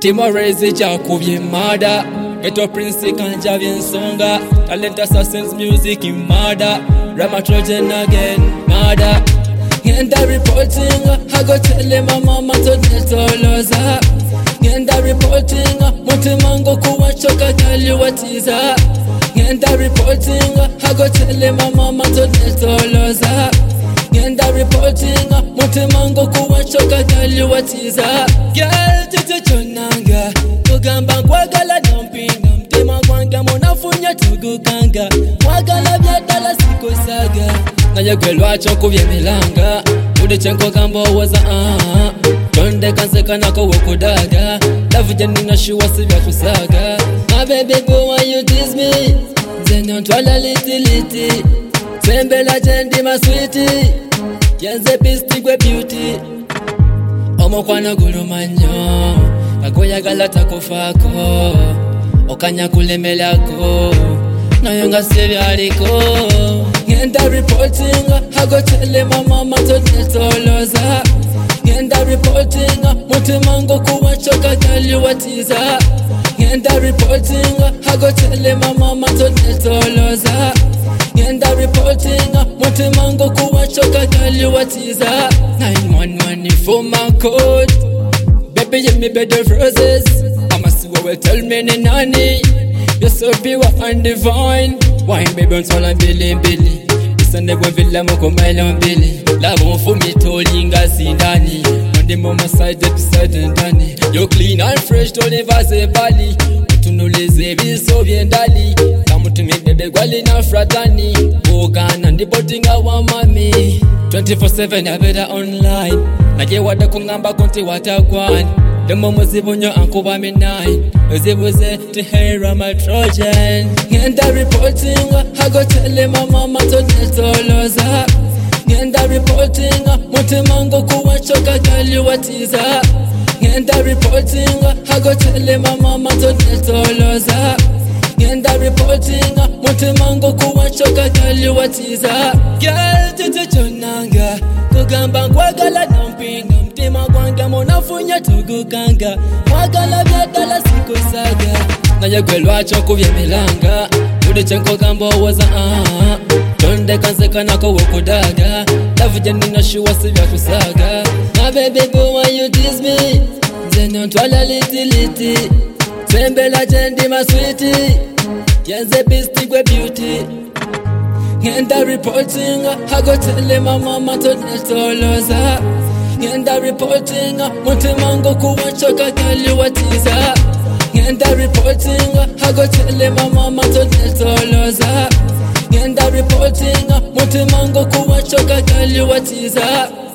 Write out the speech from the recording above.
mutima raise jakubye mada Ghetto Prince kanja byensonga Talent Assassins music in mada Rama Trojan again mada Ngenda reporting I go tell my mama to netoloza Ngenda reporting mutima ngo kuwachoka kali watiza Ngenda reporting I go tell my mama to netoloza Ngenda reporting mutima ngo kuwachoka kali watiza Girl titichonanga kugamba kwagala nompinga mtima kwanga munafunya tugukanga kwagala byadala sikosaga naye gwelwacho kubyemilanga udichenko gambo waza tonde kanseka nako wokudaga love jenina shuwa sibya kusaga my baby boy why you tease me zenyo twala litiliti sembela jendi my sweetie yenze pisti gwe beauty omokwana gulumanyo agoyagala takufako okanya kulemelako nayonga sebyaliko Ngenda reporting I go tell my mama to netoloza Ngenda reporting mutima ngo kuwachoka kali watiza Ngenda reporting I go tell my mama to netoloza Ngenda reporting mutima ngo kuwachoka kali watiza 911 for my code Baby give me better roses I'ma see what will tell me nani You're so pure and divine Wine baby on sola billy Isande kwa villa moko maila mbili Love for me tolinga sindani Monday mama side beside ndani You're clean and fresh tolivaze bali Utunuleze viso vyendali Kamutume bebe gwali na fratani Ogana ndipotinga wa mami 24/7 abeda online Naje wada kungamba konti watakwani Demo muzibunyo ankuba midnight Uzibuze to hear my Trojan Ngenda reporting I go tell my mama to netoloza Ngenda reporting mutima ngo kuwachoka kali watiza Ngenda reporting I go tell my mama to netoloza Ngenda reporting mutima ngo kuwachoka kali watiza Girl titichonanga kugamba kwagala nompinga mtima kwanga munafunya tugukanga kwagala byadala sikosaga naye gwelwacho kubyemilanga udichenko gambo waza tonde kanseka nako wokudaga love jenina shuwa sibya kusaga my baby boy why you tease me zenyo twala litiliti sembela jendi my sweetie yenze pisti gwe beauty Ngenda reporting I go tell my mama to netoloza Ngenda reporting mutima ngo kuwachoka kali watiza Ngenda reporting I go tell my mama to netoloza Ngenda reporting mutima ngo kuwachoka kali watiza